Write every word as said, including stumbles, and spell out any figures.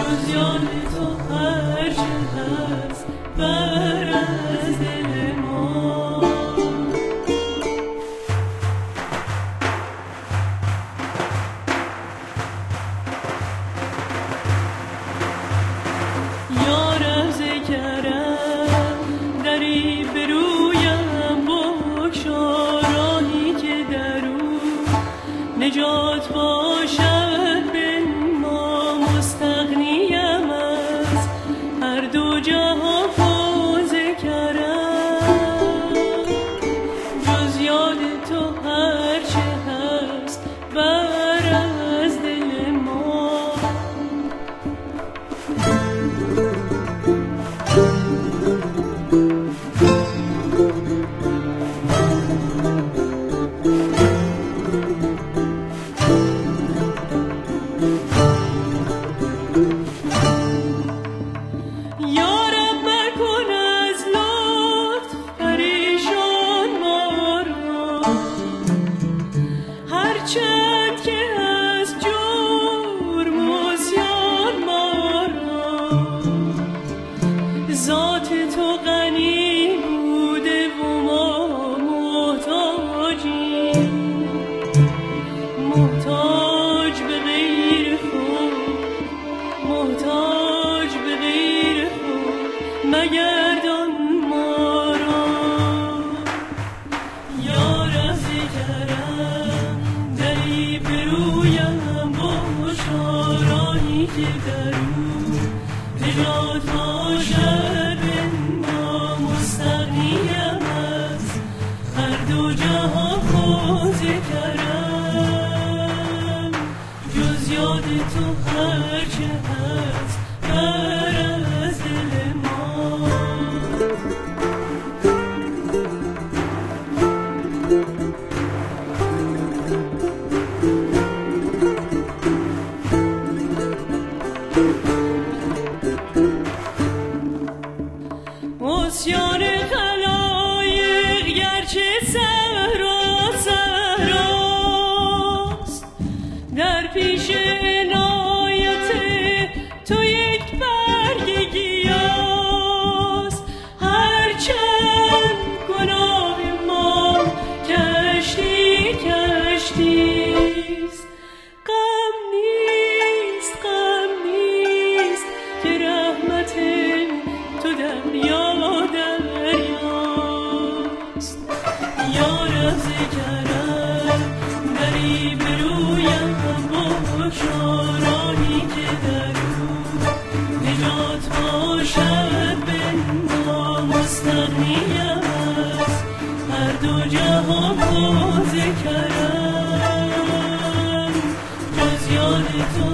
نجات باشد به ما، مستغنیم از هر دو جهان فوز کرم. جز یاد تو هر چه هست بر از دل ما. چند که از جرم و زیان ما را ذات تو غنی بوده و ما محتاجیم، محتاج به غیر خود، محتاج به غیر خود مگردان ما را. یا رز کرم دری برویم با راهی که در او نجات باشد به ما، مستغنیم از هر دو جهان فوز کرم. جز یاد تو هر چه هست بر از دل ما. عصیان خلایق گرچه صحرا صحراست، در پیش عنایت تو یک برگ گیاست. هرچند گناه ما کشتی کشتیست، غم نیست غم نیست که رحمت تو دریا دریاست. یا رز کرم دری برویم بگشا راهی که در او نجات باشد به ما، مستغنیم از هر دو جهان فوز کرم. جز یاد تو